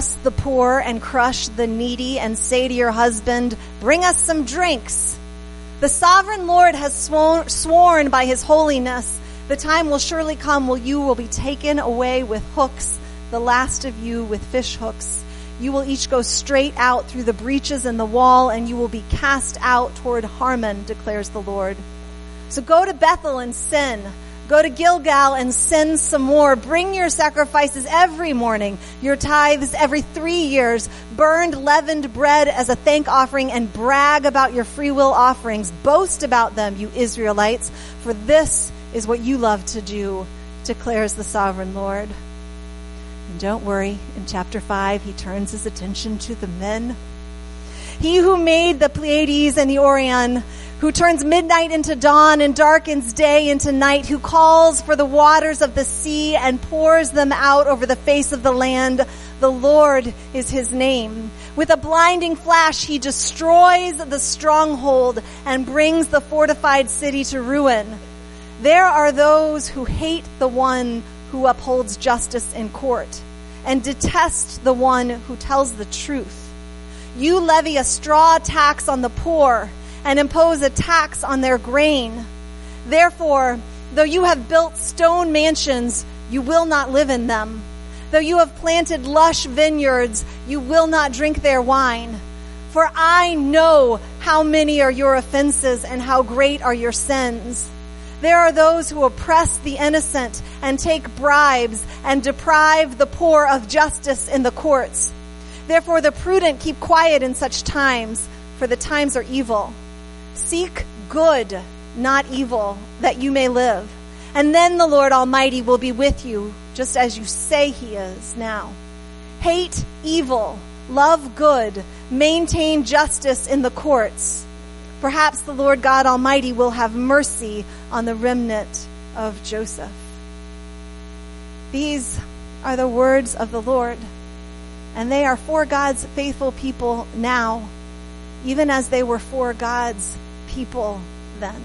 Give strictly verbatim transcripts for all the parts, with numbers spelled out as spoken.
the poor and crush the needy and say to your husband, bring us some drinks. The sovereign Lord has sworn, sworn by his holiness, the time will surely come when you will be taken away with hooks, the last of you with fish hooks. You will each go straight out through the breaches in the wall, and you will be cast out toward Harmon, declares the Lord. So go to Bethel and sin. Go to Gilgal and sin some more. Bring your sacrifices every morning, your tithes every three years. Burned leavened bread as a thank offering, and brag about your free will offerings. Boast about them, you Israelites, for this is what you love to do, declares the sovereign Lord. And don't worry, in chapter five, he turns his attention to the men. He who made the Pleiades and the Orion, who turns midnight into dawn and darkens day into night, who calls for the waters of the sea and pours them out over the face of the land. The Lord is his name. With a blinding flash, he destroys the stronghold and brings the fortified city to ruin. There are those who hate the one who upholds justice in court and detest the one who tells the truth. You levy a straw tax on the poor and impose a tax on their grain. Therefore, though you have built stone mansions, you will not live in them. Though you have planted lush vineyards, you will not drink their wine. For I know how many are your offenses and how great are your sins. There are those who oppress the innocent and take bribes and deprive the poor of justice in the courts. Therefore, the prudent keep quiet in such times, for the times are evil. Seek good, not evil, that you may live. And then the Lord Almighty will be with you, just as you say he is now. Hate evil, love good, maintain justice in the courts. Perhaps the Lord God Almighty will have mercy on the remnant of Joseph. These are the words of the Lord, and they are for God's faithful people now, even as they were for God's people then.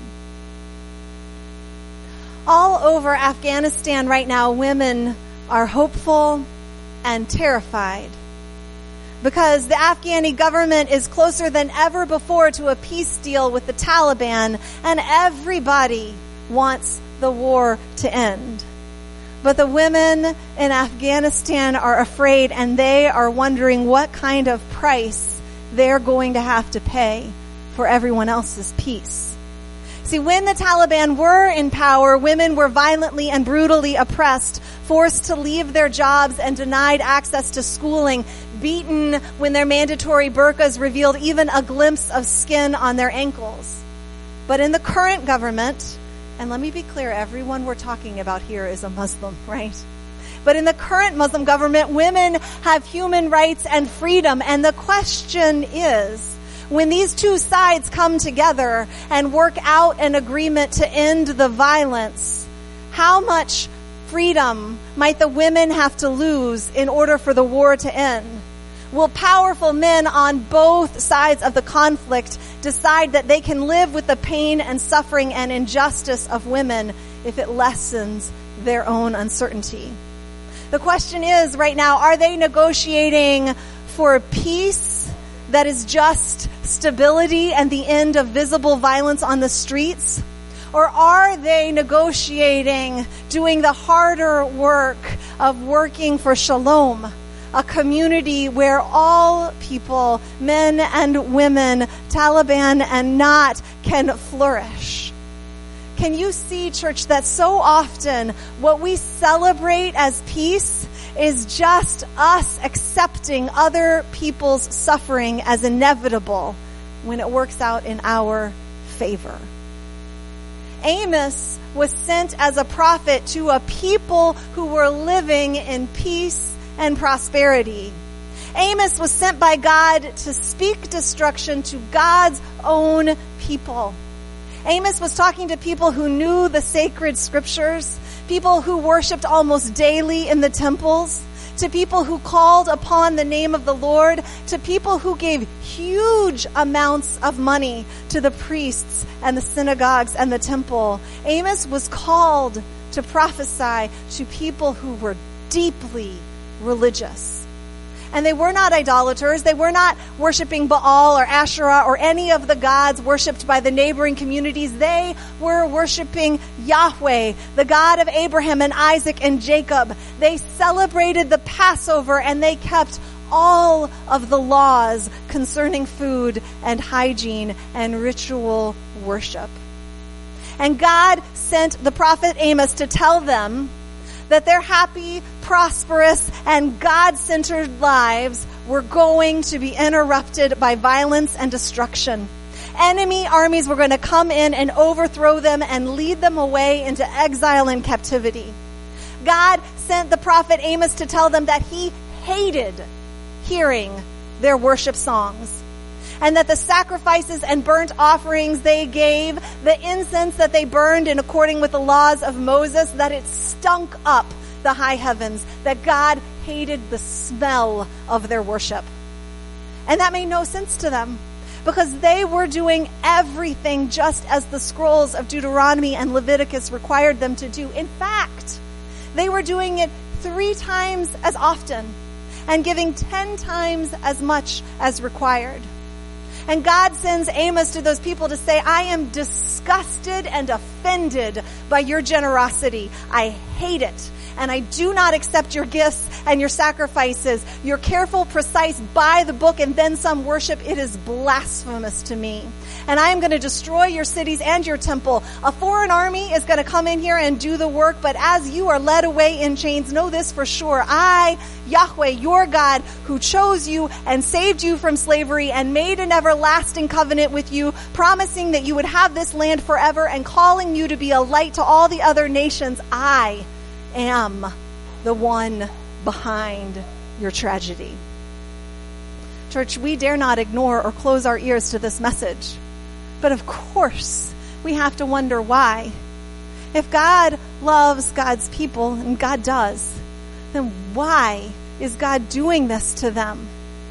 All over Afghanistan right now, women are hopeful and terrified, because the Afghani government is closer than ever before to a peace deal with the Taliban, and everybody wants the war to end. But the women in Afghanistan are afraid, and they are wondering what kind of price they're going to have to pay for everyone else's peace. See, when the Taliban were in power, women were violently and brutally oppressed, forced to leave their jobs and denied access to schooling, beaten when their mandatory burqas revealed even a glimpse of skin on their ankles. But in the current government, and let me be clear, everyone we're talking about here is a Muslim, right? But in the current Muslim government, women have human rights and freedom. And the question is, when these two sides come together and work out an agreement to end the violence, how much freedom might the women have to lose in order for the war to end? Will powerful men on both sides of the conflict decide that they can live with the pain and suffering and injustice of women if it lessens their own uncertainty? The question is right now, are they negotiating for peace that is just stability and the end of visible violence on the streets? Or are they negotiating, doing the harder work of working for shalom, a community where all people, men and women, Taliban and not, can flourish? Can you see, church, that so often what we celebrate as peace is just us accepting other people's suffering as inevitable when it works out in our favor? Amos was sent as a prophet to a people who were living in peace and prosperity. Amos was sent by God to speak destruction to God's own people. Amos was talking to people who knew the sacred scriptures, people who worshiped almost daily in the temples, to people who called upon the name of the Lord, to people who gave huge amounts of money to the priests and the synagogues and the temple. Amos was called to prophesy to people who were deeply religious. And they were not idolaters. They were not worshiping Baal or Asherah or any of the gods worshipped by the neighboring communities. They were worshiping Yahweh, the God of Abraham and Isaac and Jacob. They celebrated the Passover and they kept all of the laws concerning food and hygiene and ritual worship. And God sent the prophet Amos to tell them that their happy, prosperous, and God-centered lives were going to be interrupted by violence and destruction. Enemy armies were going to come in and overthrow them and lead them away into exile and captivity. God sent the prophet Amos to tell them that he hated hearing their worship songs, and that the sacrifices and burnt offerings they gave, the incense that they burned in according with the laws of Moses, that it stunk up the high heavens, that God hated the smell of their worship. And that made no sense to them, because they were doing everything just as the scrolls of Deuteronomy and Leviticus required them to do. In fact, they were doing it three times as often and giving ten times as much as required. And God sends Amos to those people to say, I am disgusted and offended by your generosity. I hate it. And I do not accept your gifts and your sacrifices, your careful, precise, by the book and then some worship. It is blasphemous to me. And I am going to destroy your cities and your temple. A foreign army is going to come in here and do the work, but as you are led away in chains, know this for sure. I, Yahweh, your God, who chose you and saved you from slavery and made an everlasting covenant with you, promising that you would have this land forever and calling you to be a light to all the other nations, I am the one behind your tragedy. Church, we dare not ignore or close our ears to this message. But of course, we have to wonder why. If God loves God's people, and God does, then why is God doing this to them?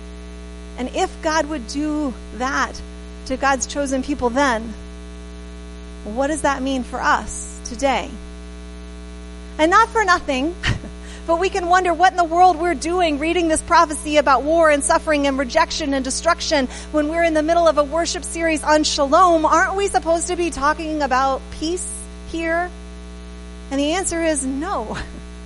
And if God would do that to God's chosen people then, what does that mean for us today? And not for nothing, but we can wonder what in the world we're doing reading this prophecy about war and suffering and rejection and destruction when we're in the middle of a worship series on shalom. Aren't we supposed to be talking about peace here? And the answer is no.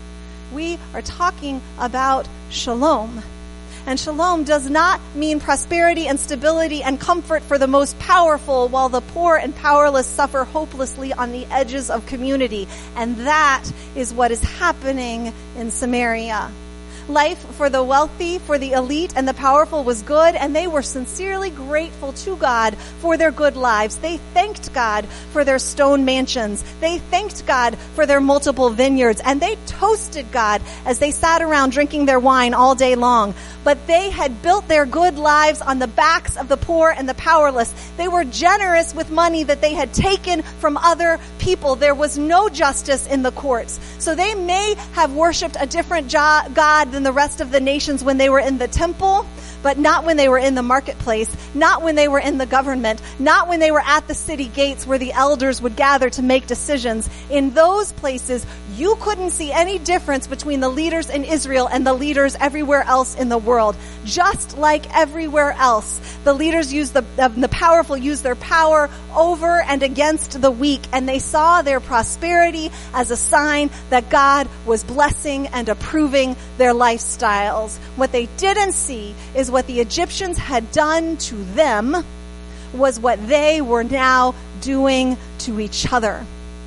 We are talking about shalom. And shalom does not mean prosperity and stability and comfort for the most powerful, while the poor and powerless suffer hopelessly on the edges of community. And that is what is happening in Samaria. Life for the wealthy, for the elite, and the powerful was good, and they were sincerely grateful to God for their good lives. They thanked God for their stone mansions. They thanked God for their multiple vineyards, and they toasted God as they sat around drinking their wine all day long. But they had built their good lives on the backs of the poor and the powerless. They were generous with money that they had taken from other people. There was no justice in the courts. So they may have worshipped a different jo- God than the rest of the nations when they were in the temple, but not when they were in the marketplace, not when they were in the government, not when they were at the city gates where the elders would gather to make decisions. In those places, you couldn't see any difference between the leaders in Israel and the leaders everywhere else in the world. Just like everywhere else, the leaders used the, uh, the powerful used their power over and against the weak, and they saw their prosperity as a sign that God was blessing and approving their lifestyles. What they didn't see is what the Egyptians had done to them was what they were now doing to each other.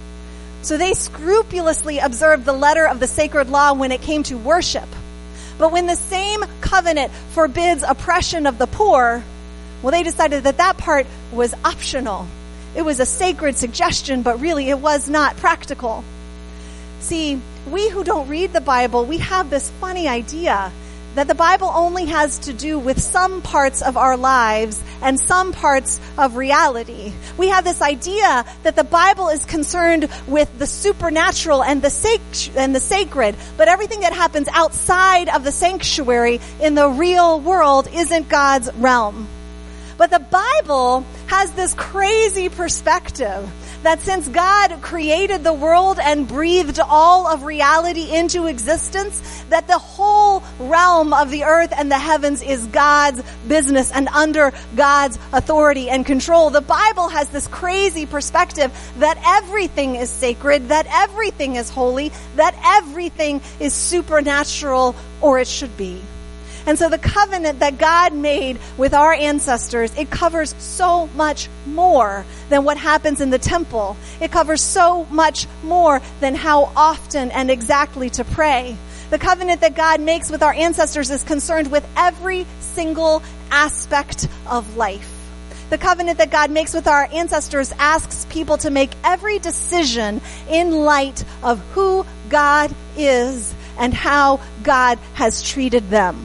So they scrupulously observed the letter of the sacred law when it came to worship. But when the same covenant forbids oppression of the poor, well, they decided that that part was optional. It was a sacred suggestion, but really it was not practical. See, we who don't read the Bible, we have this funny idea that the Bible only has to do with some parts of our lives and some parts of reality. We have this idea that the Bible is concerned with the supernatural and the sac- and the sacred, but everything that happens outside of the sanctuary in the real world isn't God's realm. But the Bible has this crazy perspective that since God created the world and breathed all of reality into existence, that the whole realm of the earth and the heavens is God's business and under God's authority and control. The Bible has this crazy perspective that everything is sacred, that everything is holy, that everything is supernatural, or it should be. And so the covenant that God made with our ancestors, it covers so much more than what happens in the temple. It covers so much more than how often and exactly to pray. The covenant that God makes with our ancestors is concerned with every single aspect of life. The covenant that God makes with our ancestors asks people to make every decision in light of who God is and how God has treated them.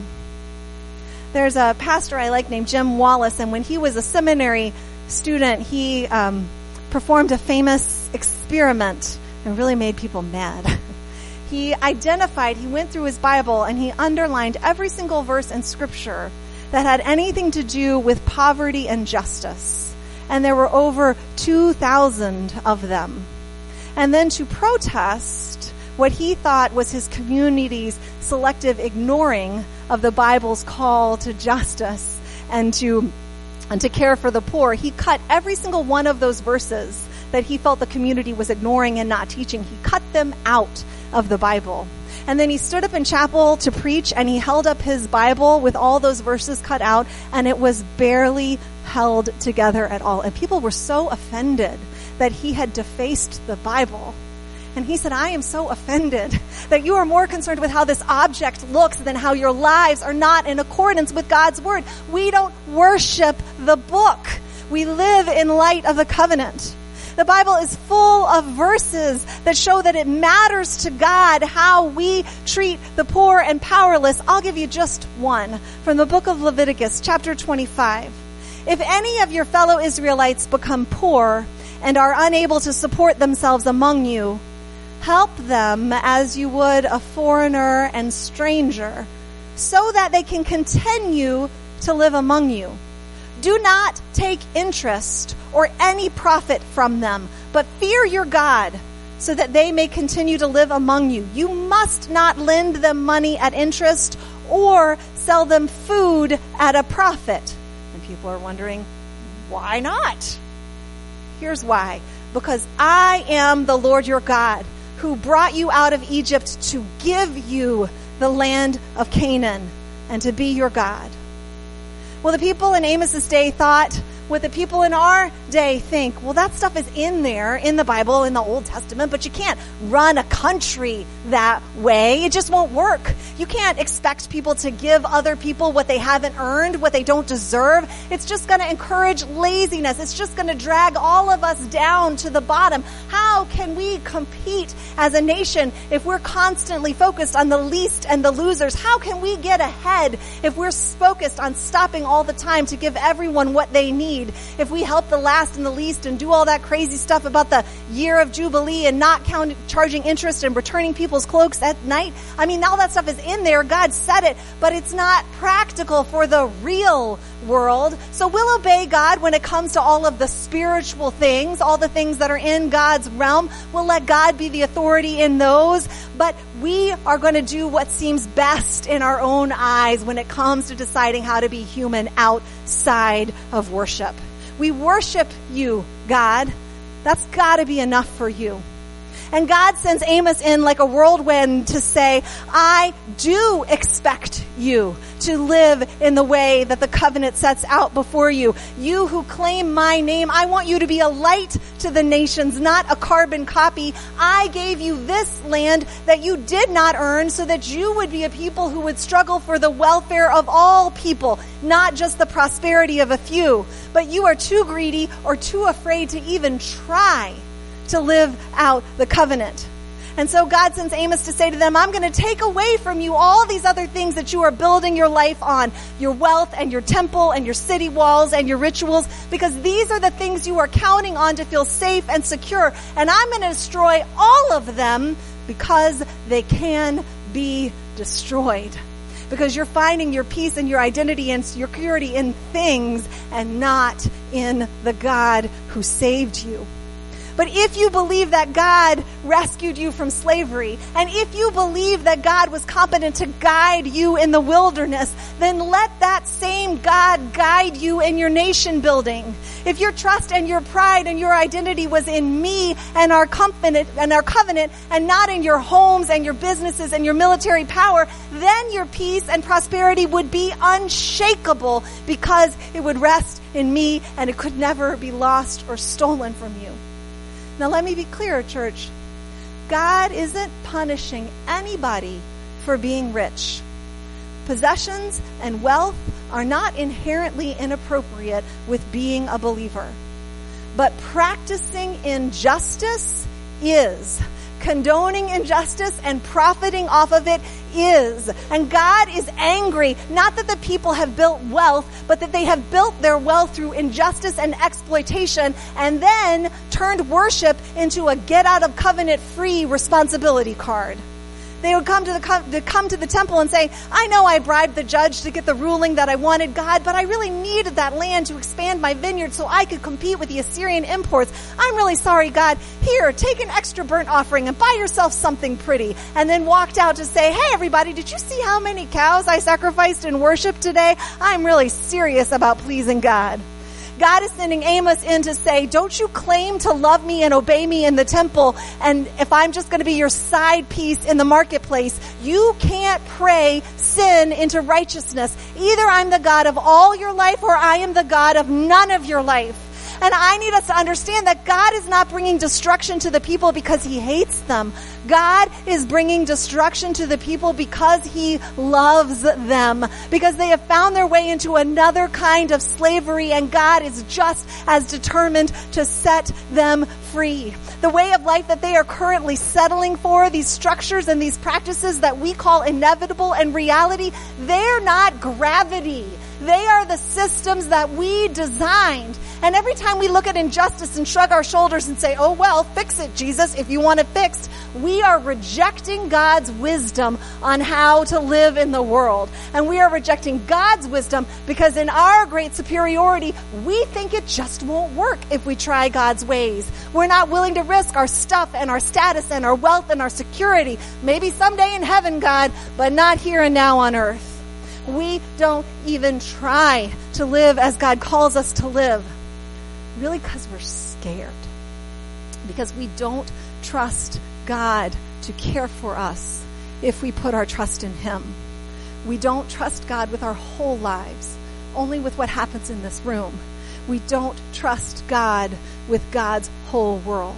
There's a pastor I like named Jim Wallace, and when he was a seminary student, he um, performed a famous experiment and really made people mad. He identified, he went through his Bible, and he underlined every single verse in Scripture that had anything to do with poverty and justice. And there were over two thousand of them. And then to protest what he thought was his community's selective ignoring of the Bible's call to justice and to and to care for the poor, he cut every single one of those verses that he felt the community was ignoring and not teaching. He cut them out of the Bible. And then he stood up in chapel to preach, and he held up his Bible with all those verses cut out, and it was barely held together at all. And people were so offended that he had defaced the Bible. And he said, I am so offended that you are more concerned with how this object looks than how your lives are not in accordance with God's word. We don't worship the book. We live in light of the covenant. The Bible is full of verses that show that it matters to God how we treat the poor and powerless. I'll give you just one from the book of Leviticus, chapter twenty-five. If any of your fellow Israelites become poor and are unable to support themselves among you, help them as you would a foreigner and stranger, so that they can continue to live among you. Do not take interest or any profit from them, but fear your God, so that they may continue to live among you. You must not lend them money at interest or sell them food at a profit. And people are wondering, why not? Here's why. Because I am the Lord your God, who brought you out of Egypt to give you the land of Canaan and to be your God. Well, the people in Amos's day thought what the people in our day think. Well, that stuff is in there, in the Bible, in the Old Testament, but you can't run a country that way. It just won't work. You can't expect people to give other people what they haven't earned, what they don't deserve. It's just going to encourage laziness. It's just going to drag all of us down to the bottom. How can we compete as a nation if we're constantly focused on the least and the losers? How can we get ahead if we're focused on stopping all the time to give everyone what they need? If we help the last and the least and do all that crazy stuff about the year of Jubilee and not count, charging interest and returning people's cloaks at night, I mean, all that stuff is in there. God said it, but it's not practical for the real world. So we'll obey God when it comes to all of the spiritual things, all the things that are in God's realm. We'll let God be the authority in those, but we are going to do what seems best in our own eyes when it comes to deciding how to be human outside of worship. We worship you, God. That's got to be enough for you. And God sends Amos in like a whirlwind to say, I do expect you to live in the way that the covenant sets out before you. You who claim my name, I want you to be a light to the nations, not a carbon copy. I gave you this land that you did not earn so that you would be a people who would struggle for the welfare of all people, not just the prosperity of a few. But you are too greedy or too afraid to even try to live out the covenant. And so God sends Amos to say to them, I'm going to take away from you all these other things that you are building your life on, your wealth and your temple and your city walls and your rituals, because these are the things you are counting on to feel safe and secure. And I'm going to destroy all of them because they can be destroyed. Because you're finding your peace and your identity and security in things and not in the God who saved you. But if you believe that God rescued you from slavery, and if you believe that God was competent to guide you in the wilderness, then let that same God guide you in your nation building. If your trust and your pride and your identity was in me and our covenant and our covenant and not in your homes and your businesses and your military power, then your peace and prosperity would be unshakable because it would rest in me and it could never be lost or stolen from you. Now let me be clear, church. God isn't punishing anybody for being rich. Possessions and wealth are not inherently inappropriate with being a believer. But practicing injustice is. Condoning injustice and profiting off of it is. And God is angry, not that the people have built wealth, but that they have built their wealth through injustice and exploitation and then turned worship into a get out of covenant free responsibility card. They would come to the to come to the temple and say, I know I bribed the judge to get the ruling that I wanted, God, but I really needed that land to expand my vineyard so I could compete with the Assyrian imports. I'm really sorry, God. Here, take an extra burnt offering and buy yourself something pretty. And then walked out to say, hey, everybody, did you see how many cows I sacrificed in worship today? I'm really serious about pleasing God. God is sending Amos in to say, don't you claim to love me and obey me in the temple, and if I'm just going to be your side piece in the marketplace, you can't pray sin into righteousness. Either I'm the God of all your life or I am the God of none of your life. And I need us to understand that God is not bringing destruction to the people because he hates them. God is bringing destruction to the people because he loves them, because they have found their way into another kind of slavery, and God is just as determined to set them free. The way of life that they are currently settling for, these structures and these practices that we call inevitable and reality, they're not gravity. They are the systems that we designed. And every time we look at injustice and shrug our shoulders and say, oh, well, fix it, Jesus, if you want it fixed, we are rejecting God's wisdom on how to live in the world. And we are rejecting God's wisdom because in our great superiority, we think it just won't work if we try God's ways. We're not willing to risk our stuff and our status and our wealth and our security. Maybe someday in heaven, God, but not here and now on earth. We don't even try to live as God calls us to live. Really, because we're scared. Because we don't trust God to care for us if we put our trust in him. We don't trust God with our whole lives, only with what happens in this room. We don't trust God with God's whole world.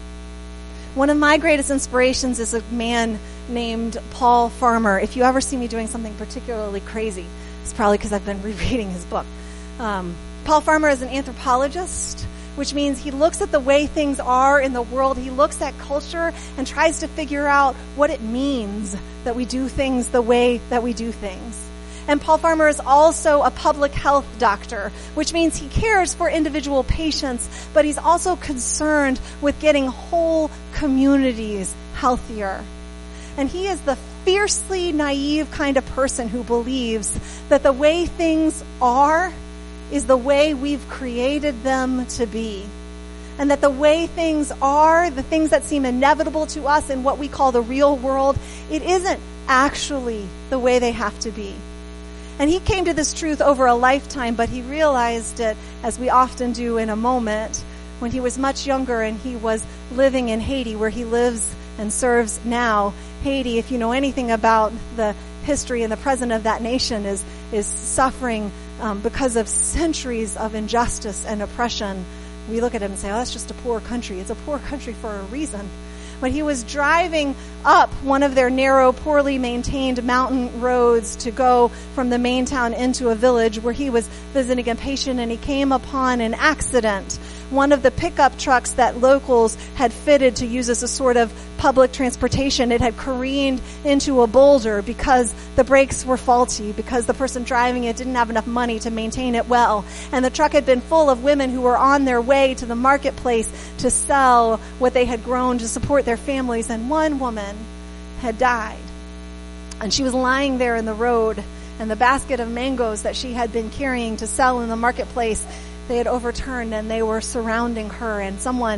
One of my greatest inspirations is a man named Paul Farmer. If you ever see me doing something particularly crazy, it's probably because I've been rereading his book. Um, Paul Farmer is an anthropologist, which means he looks at the way things are in the world. He looks at culture and tries to figure out what it means that we do things the way that we do things. And Paul Farmer is also a public health doctor, which means he cares for individual patients, but he's also concerned with getting whole communities healthier. And he is the fiercely naive kind of person who believes that the way things are is the way we've created them to be. And that the way things are, the things that seem inevitable to us in what we call the real world, it isn't actually the way they have to be. And he came to this truth over a lifetime, but he realized it, as we often do in a moment, when he was much younger and he was living in Haiti, where he lives and serves now. Haiti, if you know anything about the history and the present of that nation, is is suffering um, because of centuries of injustice and oppression. We look at it and say, oh, that's just a poor country. It's a poor country for a reason. When he was driving up one of their narrow, poorly maintained mountain roads to go from the main town into a village where he was visiting a patient, and he came upon an accident. One of the pickup trucks that locals had fitted to use as a sort of public transportation, it had careened into a boulder because the brakes were faulty, because the person driving it didn't have enough money to maintain it well. And the truck had been full of women who were on their way to the marketplace to sell what they had grown to support their families, and one woman had died. And she was lying there in the road, and the basket of mangoes that she had been carrying to sell in the marketplace, they had overturned and they were surrounding her, and someone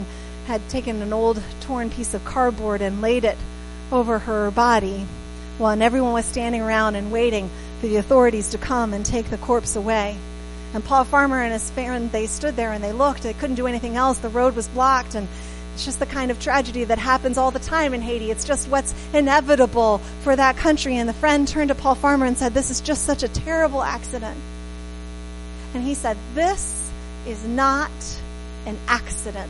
had taken an old torn piece of cardboard and laid it over her body. Well, and everyone was standing around and waiting for the authorities to come and take the corpse away. And Paul Farmer and his friend, they stood there and they looked. They couldn't do anything else. The road was blocked, and it's just the kind of tragedy that happens all the time in Haiti. It's just what's inevitable for that country. And the friend turned to Paul Farmer and said, "This is just such a terrible accident." And he said, "This is not an accident.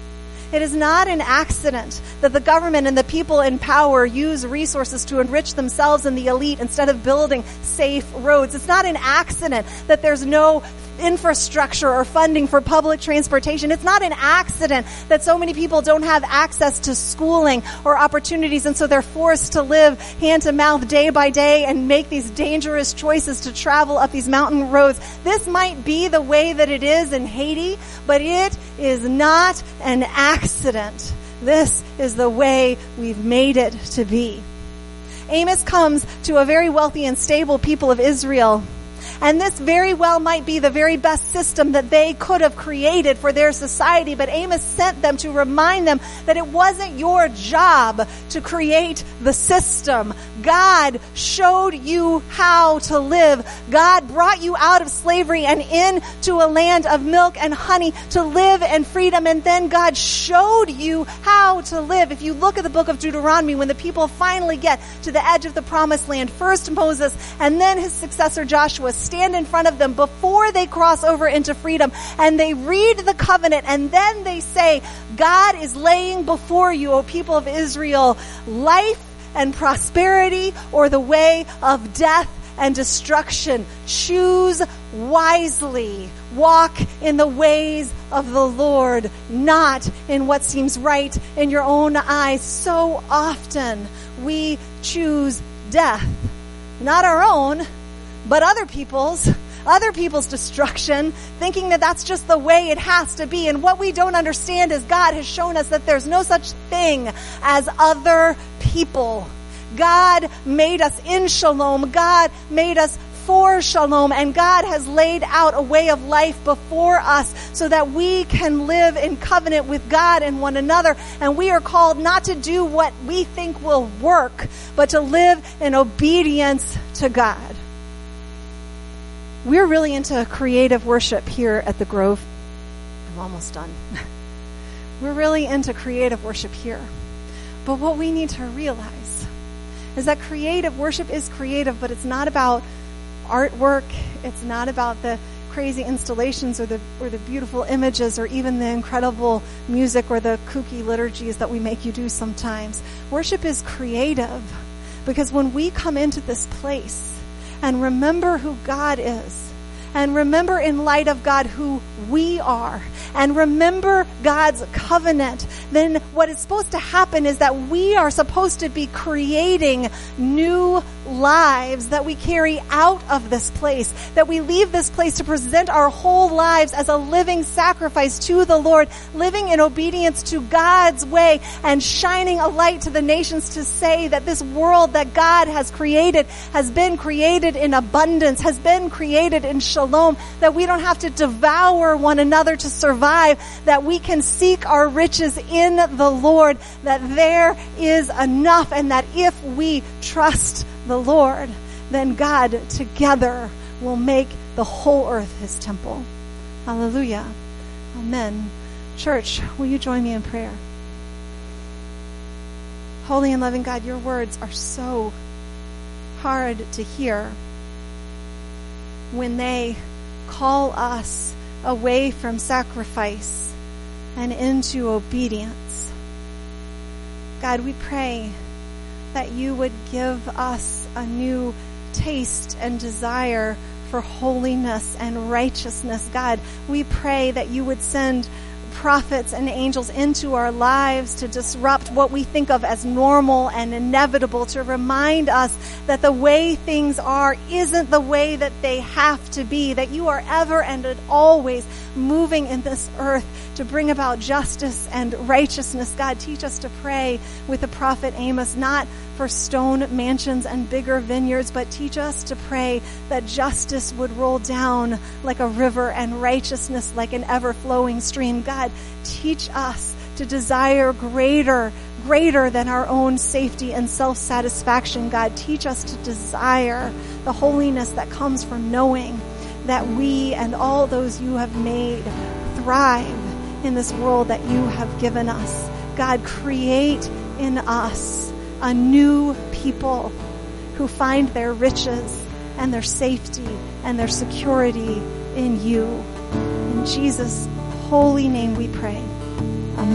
It is not an accident that the government and the people in power use resources to enrich themselves and the elite instead of building safe roads. It's not an accident that there's no infrastructure or funding for public transportation. It's not an accident that so many people don't have access to schooling or opportunities, and so they're forced to live hand to mouth day by day and make these dangerous choices to travel up these mountain roads. This might be the way that it is in Haiti, but it is not an accident. This is the way we've made it to be." Amos comes to a very wealthy and stable people of Israel. And this very well might be the very best system that they could have created for their society. But Amos sent them to remind them that it wasn't your job to create the system. God showed you how to live. God brought you out of slavery and into a land of milk and honey to live in freedom. And then God showed you how to live. If you look at the book of Deuteronomy, when the people finally get to the edge of the promised land, first Moses and then his successor Joshua stand in front of them before they cross over into freedom, and they read the covenant, and then they say, God is laying before you, O people of Israel, life and prosperity or the way of death and destruction. Choose wisely. Walk in the ways of the Lord, not in what seems right in your own eyes. So often we choose death, not our own, but other people's, other people's destruction, thinking that that's just the way it has to be. And what we don't understand is God has shown us that there's no such thing as other people. God made us in shalom. God made us for shalom. And God has laid out a way of life before us so that we can live in covenant with God and one another. And we are called not to do what we think will work, but to live in obedience to God. We're really into creative worship here at the Grove. I'm almost done. We're really into creative worship here. But what we need to realize is that creative worship is creative, but it's not about artwork. It's not about the crazy installations or the or the beautiful images or even the incredible music or the kooky liturgies that we make you do sometimes. Worship is creative because when we come into this place and remember who God is, and remember in light of God who we are, and remember God's covenant, then what is supposed to happen is that we are supposed to be creating new lives that we carry out of this place, that we leave this place to present our whole lives as a living sacrifice to the Lord, living in obedience to God's way and shining a light to the nations to say that this world that God has created has been created in abundance, has been created in shalom, that we don't have to devour one another to survive, that we can seek our riches in the Lord, that there is enough, and that if we trust the Lord, then God together will make the whole earth his temple. Hallelujah. Amen. Church, will you join me in prayer? Holy and loving God, your words are so hard to hear when they call us away from sacrifice and into obedience. God, we pray that you would give us a new taste and desire for holiness and righteousness. God, we pray that you would send prophets and angels into our lives to disrupt what we think of as normal and inevitable, to remind us that the way things are isn't the way that they have to be, that you are ever and always moving in this earth to bring about justice and righteousness. God, teach us to pray with the prophet Amos, not for stone mansions and bigger vineyards, but teach us to pray that justice would roll down like a river and righteousness like an ever-flowing stream. God, teach us to desire greater, greater than our own safety and self-satisfaction. God, teach us to desire the holiness that comes from knowing that we and all those you have made thrive in this world that you have given us. God, create in us a new people who find their riches and their safety and their security in you. In Jesus' holy name we pray.